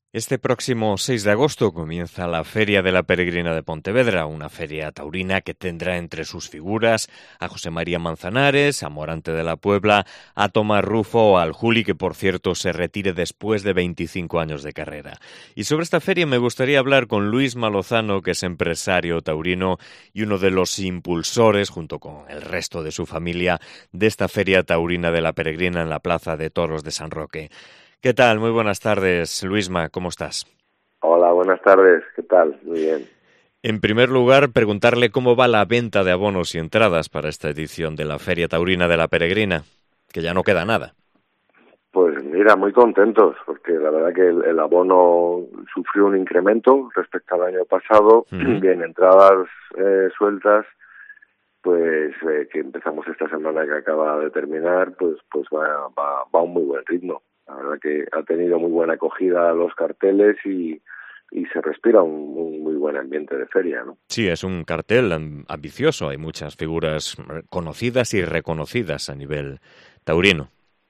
Este próximo 6 de agosto comienza la Feria de la Peregrina de Pontevedra, una feria taurina que tendrá entre sus figuras a José María Manzanares, a Morante de la Puebla, a Tomás Rufo o al Juli, que por cierto se retire después de 25 años de carrera. Y sobre esta feria me gustaría hablar con Luis Malozano, que es empresario taurino y uno de los impulsores, junto con el resto de su familia, de esta Feria Taurina de la Peregrina en la Plaza de Toros de San Roque. ¿Qué tal? Muy buenas tardes, Luisma, ¿cómo estás? Hola, buenas tardes, ¿qué tal? Muy bien. En primer lugar, preguntarle cómo va la venta de abonos y entradas para esta edición de la Feria Taurina de la Peregrina, que ya no queda nada. Pues mira, muy contentos, porque la verdad que el abono sufrió un incremento respecto al año pasado, Uh-huh. bien, entradas sueltas, pues que empezamos esta semana que acaba de terminar, pues va a un muy buen ritmo. La verdad que ha tenido muy buena acogida los carteles y se respira un muy buen ambiente de feria, ¿no? Sí, es un cartel ambicioso, hay muchas figuras conocidas y reconocidas a nivel taurino.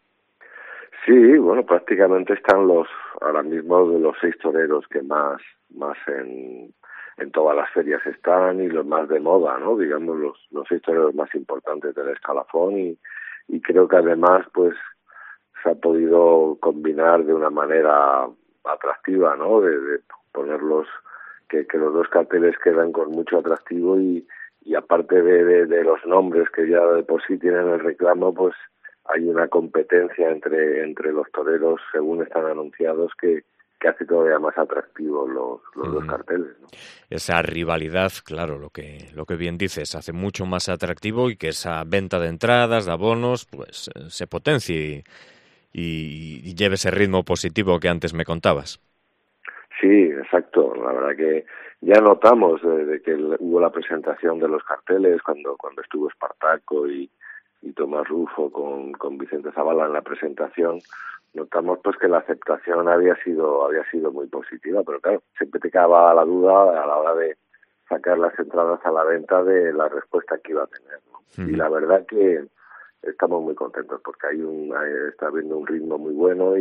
Sí, bueno, prácticamente están ahora mismo de los 6 toreros que más en todas las ferias están y los más de moda, ¿no? Digamos, los 6 toreros más importantes del escalafón y creo que además, pues, se ha podido combinar de una manera atractiva, ¿no? De ponerlos, que los dos carteles quedan con mucho atractivo y aparte de los nombres que ya de por sí tienen el reclamo, pues hay una competencia entre los toreros según están anunciados que hace todavía más atractivos los dos Uh-huh. carteles, ¿no? Esa rivalidad, claro, lo que bien dices, hace mucho más atractivo y que esa venta de entradas, de abonos, pues se potencie y lleve ese ritmo positivo que antes me contabas. Sí, exacto. La verdad que ya notamos de que hubo la presentación de los carteles cuando estuvo Espartaco y Tomás Rufo con Vicente Zavala en la presentación, notamos pues que la aceptación había sido muy positiva, pero claro, siempre te quedaba la duda a la hora de sacar las entradas a la venta de la respuesta que iba a tener, ¿no? Y Uh-huh. la verdad que estamos muy contentos porque está habiendo un ritmo muy bueno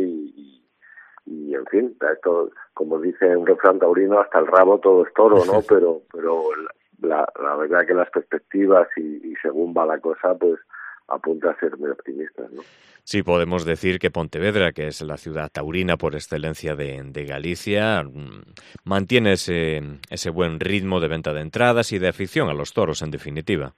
y en fin, esto, como dice un refrán taurino, hasta el rabo todo es toro, ¿no? Pero la verdad que las perspectivas y según va la cosa, pues apunta a ser muy optimistas, ¿no? Sí, podemos decir que Pontevedra, que es la ciudad taurina por excelencia de Galicia, mantiene ese buen ritmo de venta de entradas y de afición a los toros, en definitiva.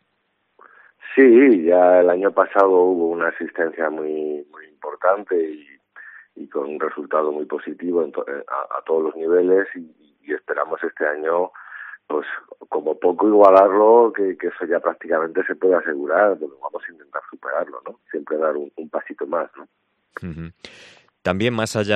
Sí, ya el año pasado hubo una asistencia muy importante y con un resultado muy positivo a todos los niveles y esperamos este año pues como poco igualarlo, que eso ya prácticamente se puede asegurar, pero vamos a intentar superarlo, ¿no? Siempre dar un pasito más, ¿no? Uh-huh. También más allá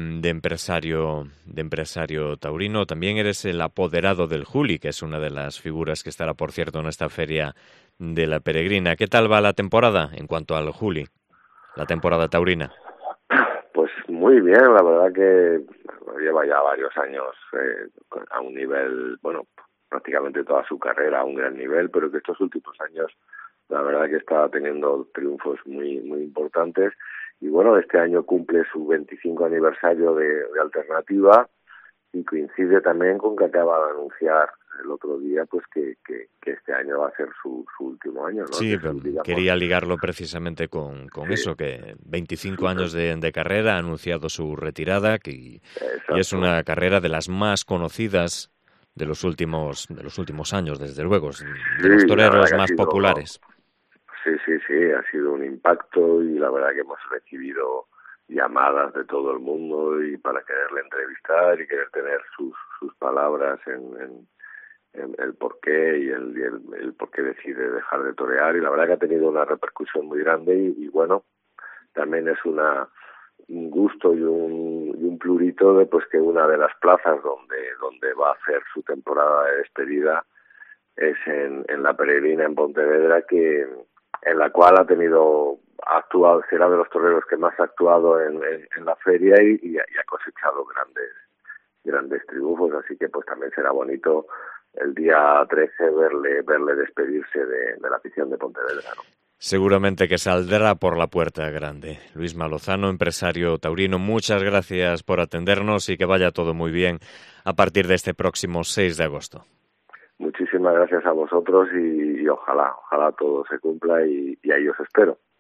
de empresario taurino, también eres el apoderado del Juli, que es una de las figuras que estará, por cierto, en esta feria de la Peregrina. ¿Qué tal va la temporada en cuanto al Juli, la temporada taurina? Pues muy bien, la verdad que lleva ya varios años a un nivel, bueno, prácticamente toda su carrera a un gran nivel, pero que estos últimos años la verdad que está teniendo triunfos muy importantes y bueno, este año cumple su 25 aniversario de Alternativa y coincide también con que acaba de anunciar el otro día pues que este año va a ser su último año, ¿no? Sí, De su, digamos, quería ligarlo precisamente con sí, eso, que 25 su, años de carrera, ha anunciado su retirada y es exacto. una carrera de las más conocidas de los últimos años, desde luego, es de los Sí, la verdad toreros que ha más sido. populares. Sí, ha sido un impacto y la verdad que hemos recibido llamadas de todo el mundo y para quererle entrevistar y querer tener sus palabras en el por qué y el por qué decide dejar de torear y la verdad que ha tenido una repercusión muy grande y bueno, también es un gusto y un plurito de pues que una de las plazas donde va a hacer su temporada de despedida es en la Peregrina en Pontevedra en la cual ha actuado, será de los toreros que más ha actuado en la feria y ha cosechado grandes triunfos, así que pues también será bonito el día 13 verle despedirse de la afición de Pontevedra, ¿no? Seguramente que saldrá por la puerta grande. Luisma Lozano, empresario taurino, muchas gracias por atendernos y que vaya todo muy bien a partir de este próximo 6 de agosto. Muchísimas gracias a vosotros y ojalá todo se cumpla y ahí os espero.